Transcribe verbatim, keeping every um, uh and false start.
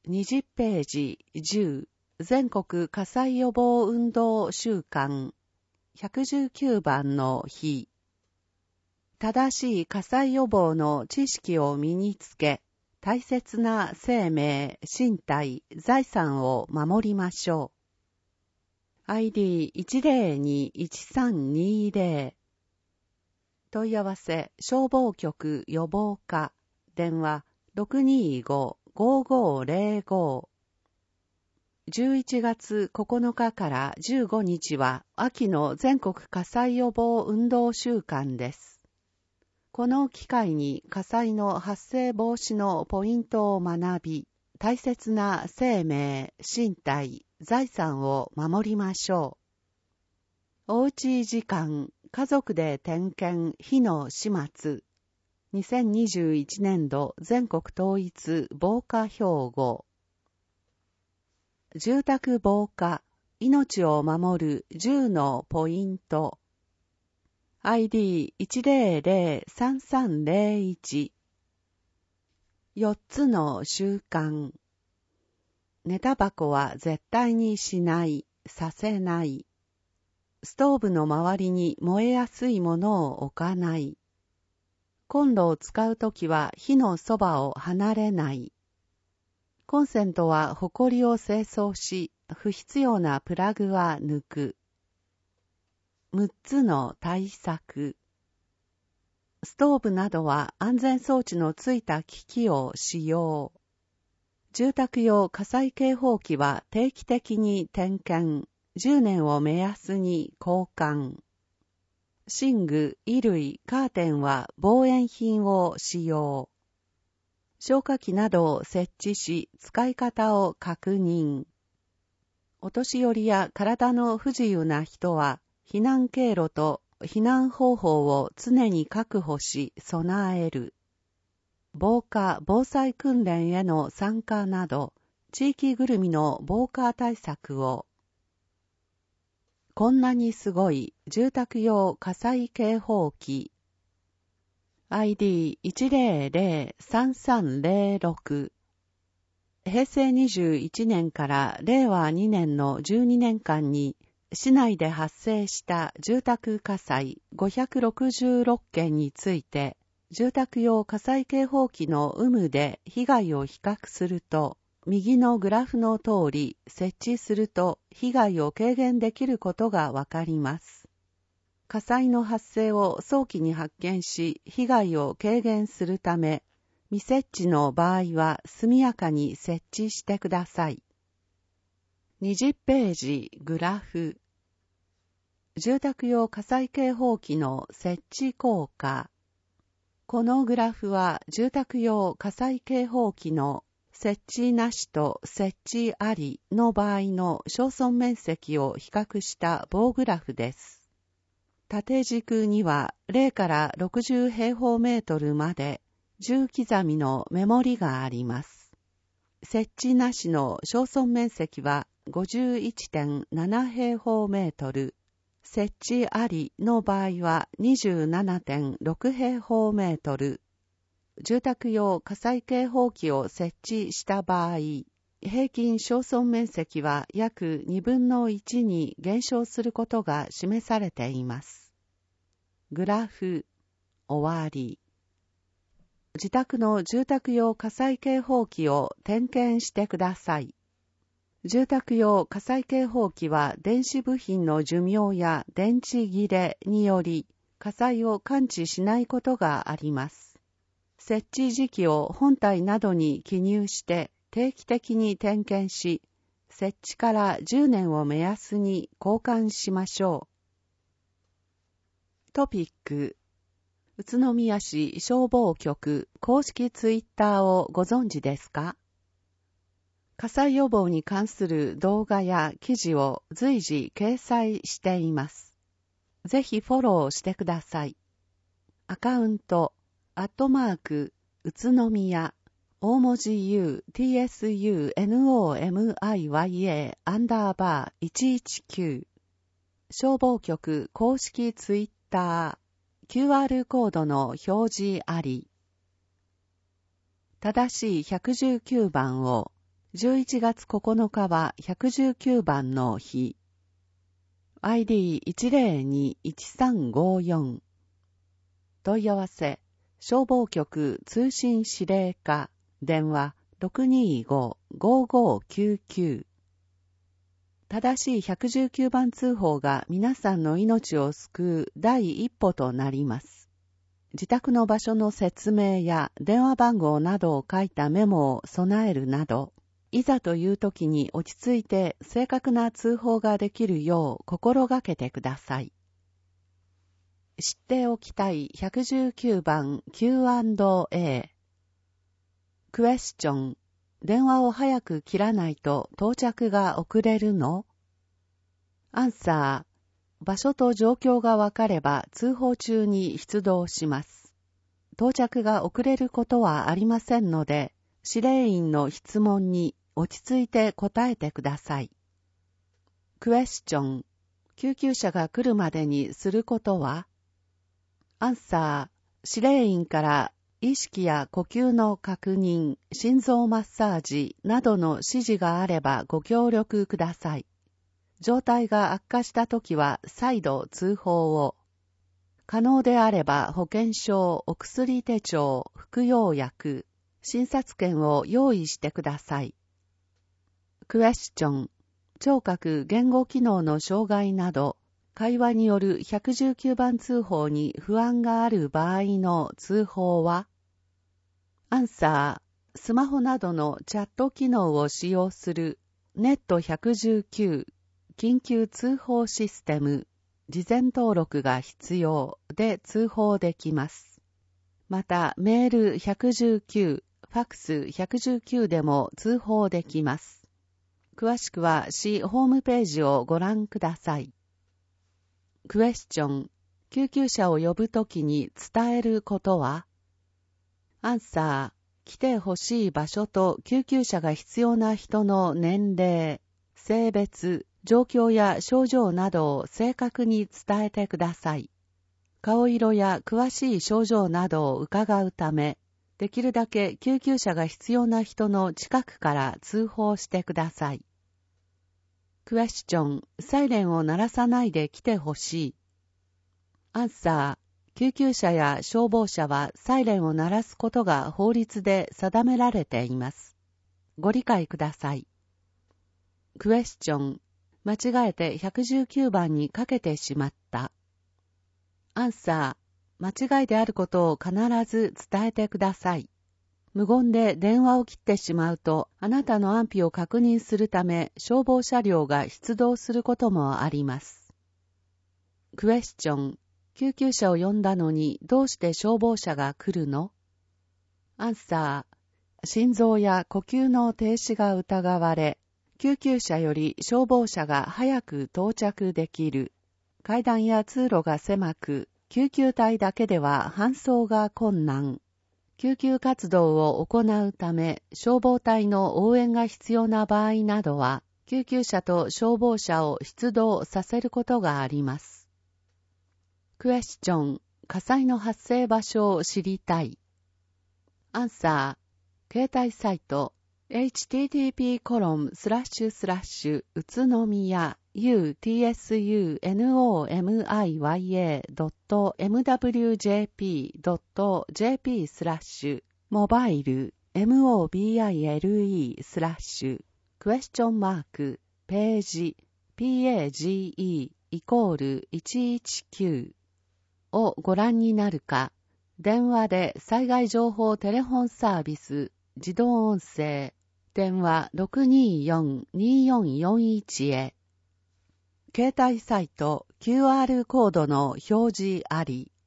にじゅっページじゅう全国火災予防運動週間ひゃくじゅうきゅうばんの日。正しい火災予防の知識を身につけ、大切な生命、身体、財産を守りましょう。アイディーいちゼロにいちさんにゼロ 問い合わせ消防局予防課電話 ろくにーご ごーごーゼロご じゅういちがつここのかからじゅうごにちは秋の全国火災予防運動週間です。この機会に火災の発生防止のポイントを学び、大切な生命、身体、財産を守りましょう。おうち時間、家族で点検、火の始末。にせんにじゅういちねんど全国統一防火標語。住宅防火、命を守るじゅうのポイント。アイディーいちゼロゼロさんさんゼロいち よっつの習慣。寝タバコは絶対にしない、させない。ストーブの周りに燃えやすいものを置かない。コンロを使うときは火のそばを離れない。コンセントはホコリを清掃し、不必要なプラグは抜く。むっつの対策。ストーブなどは安全装置のついた機器を使用。住宅用火災警報器は定期的に点検、じゅうねんを目安に交換。寝具、衣類、カーテンは防煙品を使用。消火器などを設置し、使い方を確認。お年寄りや体の不自由な人は、避難経路と避難方法を常に確保し、備える。防火・防災訓練への参加など、地域ぐるみの防火対策を。こんなにすごい住宅用火災警報器。アイディーいちゼロゼロさんさんゼロろく 平成にじゅういちねんかられいわにねんのじゅうにねんかんに市内で発生した住宅火災ごひゃくろくじゅうろっけんについて、住宅用火災警報器の有無で被害を比較すると、右のグラフの通り設置すると被害を軽減できることがわかります。火災の発生を早期に発見し、被害を軽減するため、未設置の場合は速やかに設置してください。にじゅっページグラフ。住宅用火災警報器の設置効果。このグラフは住宅用火災警報器の設置なしと設置ありの場合の焼損面積を比較した棒グラフです。縦軸にはゼロからろくじゅうへいほうメートルまでじゅう刻みの目盛りがあります。設置なしの焼損面積は ごじゅういってんななへいほうメートル、設置ありの場合は にじゅうななてんろくへいほうメートル。住宅用火災警報器を設置した場合、平均焼損面積は約にぶんのいちに減少することが示されています。グラフ、終わり。自宅の住宅用火災警報器を点検してください。住宅用火災警報器は電子部品の寿命や電池切れにより火災を感知しないことがあります。設置時期を本体などに記入して定期的に点検し、設置からじゅうねんを目安に交換しましょう。トピック。宇都宮市消防局公式ツイッターをご存知ですか？火災予防に関する動画や記事を随時掲載しています。ぜひフォローしてください。アカウント、アットマーク、宇都宮、大文字 U、TSUNOMIYA、アンダーバーいちいちきゅう。消防局公式ツイッター、キューアール コードの表示あり。正しいひゃくじゅうきゅうばんをじゅういちがつここのかはひゃくじゅうきゅうばんの日。アイディーいちゼロにいちさんごよん。問い合わせ、消防局通信指令課、電話 ろくにーごーごーごーきゅうきゅう。正しいひゃくじゅうきゅうばん通報が皆さんの命を救う第一歩となります。自宅の場所の説明や電話番号などを書いたメモを備えるなど、いざという時に落ち着いて正確な通報ができるよう心がけてください。知っておきたいひゃくじゅうきゅうばん キューアンドエー。クエスチョン。電話を早く切らないと到着が遅れるの？アンサー。場所と状況がわかれば通報中に出動します。到着が遅れることはありませんので、指令員の質問に落ち着いて答えてください。クエスチョン。救急車が来るまでにすることは？アンサー。指令員から意識や呼吸の確認、心臓マッサージなどの指示があればご協力ください。状態が悪化したときは再度通報を。可能であれば保険証、お薬手帳、服用薬、診察券を用意してください。クエスチョン。聴覚言語機能の障害など、会話によるひゃくじゅうきゅうばん通報に不安がある場合の通報は？アンサー。スマホなどのチャット機能を使用するネットひゃくじゅうきゅう緊急通報システム、事前登録が必要で通報できます。また、メールひゃくじゅうきゅう、ファックスひゃくじゅうきゅうでも通報できます。詳しくは市ホームページをご覧ください。クエスチョン。救急車を呼ぶときに伝えることは？アンサー。来てほしい場所と救急車が必要な人の年齢、性別、状況や症状などを正確に伝えてください。顔色や詳しい症状などを伺うため、できるだけ救急車が必要な人の近くから通報してください。クエスチョン。サイレンを鳴らさないで来てほしい。アンサー。救急車や消防車はサイレンを鳴らすことが法律で定められています。ご理解ください。クエスチョン。間違えてひゃくじゅうきゅうばんにかけてしまった。アンサー。間違いであることを必ず伝えてください。無言で電話を切ってしまうと、あなたの安否を確認するため消防車両が出動することもあります。クエスチョン。救急車を呼んだのにどうして消防車が来るの？アンサー。心臓や呼吸の停止が疑われ、救急車より消防車が早く到着できる。階段や通路が狭く、救急隊だけでは搬送が困難。救急活動を行うため、消防隊の応援が必要な場合などは、救急車と消防車を出動させることがあります。クエスチョン。火災の発生場所を知りたい。アンサー。携帯サイト エイチティーティーピーコロンスラッシュスラッシュ宇都宮 ユーティーエスユーエヌオーエムアイワイエードットエムダブリュージェーピードットジェーピースラッシュモバイル モビル スラッシュクエスチョンマークページ ピーエージーイー イコールいちいちきゅうをご覧になるか、電話で災害情報テレフォンサービス、自動音声、電話 ろくにーよん にーよんよんいち へ。携帯サイト キューアール コードの表示あり。